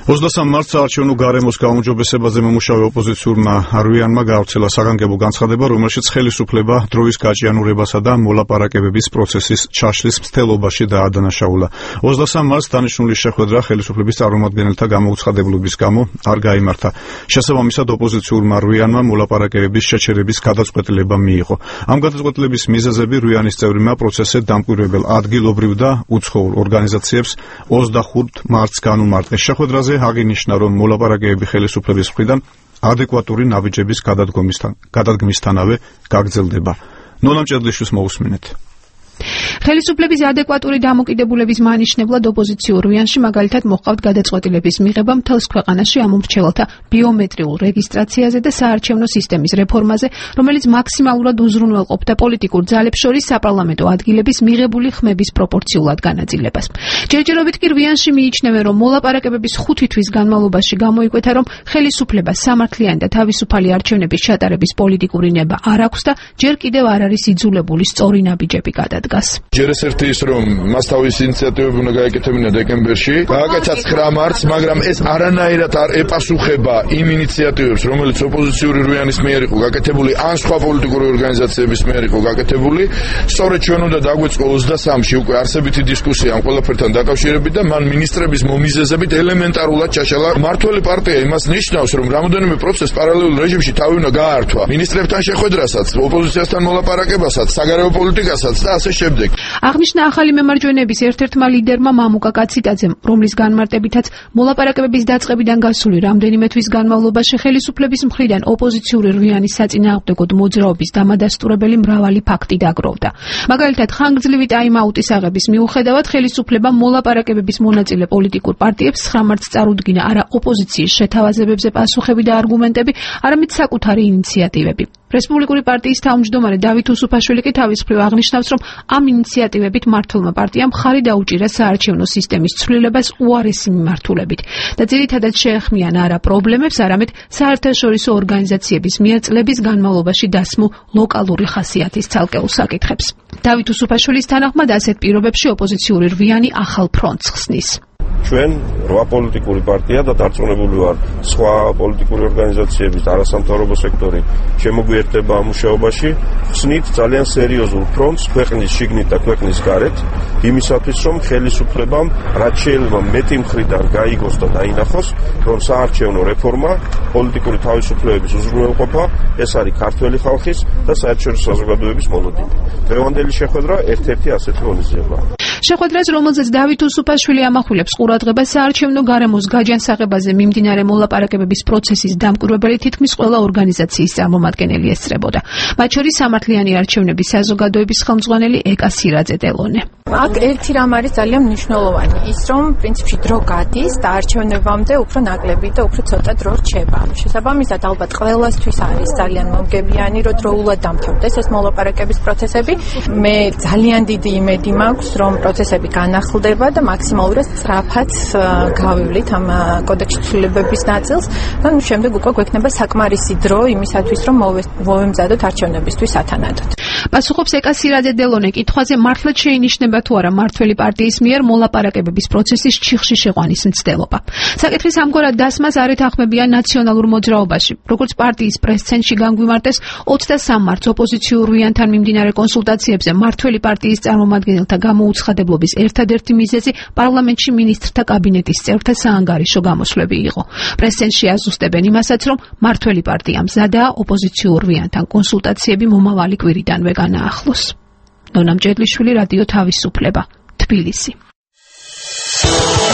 23 მარტს საარჩევნო გარემოს გაუმჯობესებაზე მომუშავე ოპოზიციურმა რუიანმა გავრცელა საგანგებო განცხადება, რომელშიც ხელისუფლება დროის გაჭიანურებასა და მოლაპარაკებების პროცესის ჩაშლის მცდელობაში დაადანაშაულა. 23 მარტს დანიშნული შეხვედრა ხელისუფლების წარმომადგენელთა გამოუცხადებლობის გამო არ გაიმართა. შესაბამისად, ოპოზიციურმა რუიანმა მოლაპარაკებების შეჩერების გადაწყვეტილება მიიღო. ამ გადაწყვეტილების მიზეზები რუიანის წევრებმა პროცესზე დამკვირვებელ ადგილობრივ და უცხოურ ორგანიზაციებს 25 მარტს განუმარტეს. შეხვედრაზე აღინიშნა, რომ მოლაპარაკებები ხელისუფლების მხრიდან ადეკვატური ნაბიჯების გადადგმისთანავე გაგრძელდება. ნონა მჭედლიშვილს მოусმინეთ. ხელისუფლების ადეკვატური დამოკიდებულების მანიშნებლად ოპოზიციურ რუიანში მაგალითად მოჰყავთ გადაწყვეტილების მიღება მთელს ქვეყანაში ამ მომრჩეველთა ბიომეტრიულ რეგისტრაციაზე და საარჩევნო სისტემის რეფორმაზე, რომელიც მაქსიმალურად უზრუნველყოფდა პოლიტიკურ ძალებს შორის საპარლამენტო ადგილების მიღებული ხმების პროპორციულად განაწილებას. ჯერჯერობით კი რუიანში მიიჩნევენ, რომ მოლაპარაკებების 5 თვის განმავლობაში გამოიკვეთა, რომ ხელისუფლებას სამართლიანი და თავისუფალი არჩევნების ჩატარების პოლიტიკური ნება არ აქვს და ჯერ კიდევ არ არის იძულებული სწორი ნაბიჯები გადადგას. ჯერ ეს ერთი ის, რომ მას თავის ინიციატივები უნდა გაეკეთებინა დეკემბერში, გააკეთა 9 მარტს, მაგრამ ეს არანაირად არ ეპასუხება იმ ინიციატივებს, რომელიც ოპოზიციური რუიანის მიერ იყო გაკეთებული, ან სხვა პოლიტიკური ორგანიზაციების მიერ იყო გაკეთებული. სწორედ ჩვენ უნდა დაგვეწყო 23-ში უკვე არსებითი დისკუსია ამ ყველაფერთან დაკავშირებით და მან მინისტრების მომიზეზებით ელემენტარულად ჩაშალა. მმართველი პარტია იმას ნიშნავს, რომ რამოდენიმე პროცესს პარალელურ რეჟიმში თავი უნდა გაართვა. მინისტრებთან შეხვედრასაც, ოპოზიციასთან მოლაპარაკებასაც, საგარეო პოლიტიკასაც და ასე შემდეგ. აღნიშნა ახალი მემარჯვენეების ერთ-ერთმა ლიდერმა მამუკა კაციტაძემ, რომლის განმარტებითაც მოლაპარაკებების დაწყებიდან გასული რამდენიმე თვის განმავლობაში ხელისუფლების მხრიდან ოპოზიციური რუიანის საწინააღმდეგოდ მოძრაობის დამადასტურებელი მრავალი ფაქტი დაგროვდა. მაგალითად, ხანგრძლივი ტაიმაუტის აღების მიუხედავად ხელისუფლებამ მოლაპარაკებების მონაწილე პოლიტიკურ პარტიებს 9 მარტს წარუდგინა არა ოპოზიციის შეთავაზებებზე პასუხები და არგუმენტები, არამედ საკუთარი ინიციატივები. რესპუბლიკური პარტიის თავმჯდომარე დავით უსუფაშვილი კი თავის მხრივ აღნიშნავს, რომ ამ ინიციატივებით მმართველმა პარტიამ ხარი დაუჭირა საარჩევნო სისტემის ცვლილებას უარესი მიმართულებით და ძირითადად შეეხმიან არა პრობლემებს, არამედ საერთაშორისო ორგანიზაციების მიერ წლების განმავლობაში დასმულ ლოკალური ხასიათის ცალკეულ საკითხებს. დავით უსუფაშვილის თანახმად ასეთ პირობებში ოპოზიციური რვიანი ახალ ფრონტს ხსნის. ჩვენ 8 პოლიტიკური პარტია და დარწმუნებული ვარ, სხვა პოლიტიკური ორგანიზაციების და არასამთავრობო სექტორი შემოგვიერთდება ამ მუშაობაში, ხსნით ძალიან სერიოზულ ფრონტს ქვეყნის შიგნით და ქვეყნის გარეთ, იმისათვის, რომ ხელისუფლებამ რაც შეიძლება მეტი მხრიდან გაიგოს და დაინახოს, რომ საარჩევნო რეფორმა, პოლიტიკური თავისუფლებების უზრუნველყოფა, ეს არის ქართველი ხალხის და საერთაშორისო საზოგადოების მოლოდინი. დღევანდელი შეხვედრა ერთ-ერთი ასეთი ღონისძიებაა. შეხვედრას, რომელზეც დავით უსუფაშვილი ამახვილებს ყურადღებას საარჩევნო გარემოს გაჯანსაღებაზე მიმდინარე მოლაპარაკებების პროცესის დამკვირვებელი თითქმის ყველა ორგანიზაციის წარმომადგენელი ესწრებოდა. მათ შორის სამართლიანი არჩევნების საზოგადოების ხელმძღვანელი ეკა სირაძე დელონე. აქ ერთი რამ არის ძალიან მნიშვნელოვანი, ის რომ პრინციპში დრო გადის და არჩევნებამდე უფრო ნაკლები და უფრო ცოტა დრო რჩება. შესაბამისად, ალბათ ყველასთვის არის ძალიან მომგებიანი, რომ დროულად დამთავრდეს ეს მოლაპარაკების პროცესები. მე ძალიან დიდი იმედი მაქვს, რომ პროცესები განახლდება და მაქსიმალურად სწრაფად გავივლით ამ კოდექსში ცვლილებების ნაწილს და შემდეგ უკვე გვექნება საკმარისი დრო იმისათვის, რომ მოვემზადოთ არჩევნებისთვის სათანადოდ. პასუხობს ეკა სირაძე დელონე კითხვაზე, მართლაც შეინიშნება თუ არა მმართველი პარტიის მიერ მოლაპარაკებების პროცესის ჩიხში შეყვანის მცდელობა. საკითხის ამგვარად დასმას არ ეთანხმებიან ნაციონალურ მოძრაობაში. როგორც პარტიის პრეს-ცენტრში განგვიმარტეს, 23 მარტს ოპოზიციურ რუიანთან მიმდინარე კონსულტაციებზე მმართველი პარტიის წარმომადგენელთა გამოუცხადებლობის ერთადერთი მიზეზი პარლამენტში მინისტრთა კაბინეტის წევრთა საანგარიშო გამოსვლები იყო. პრეს-ცენტრში აზუსტებენ იმასაც, რომ მმართველი პარტია მზადაა ოპოზიციურ რუიანთან კონსულტაციები მომავალი კვირიდანვე განაახლოს. ნონა მჭედლიშვილი, რადიო თავისუფლება, თბილისი.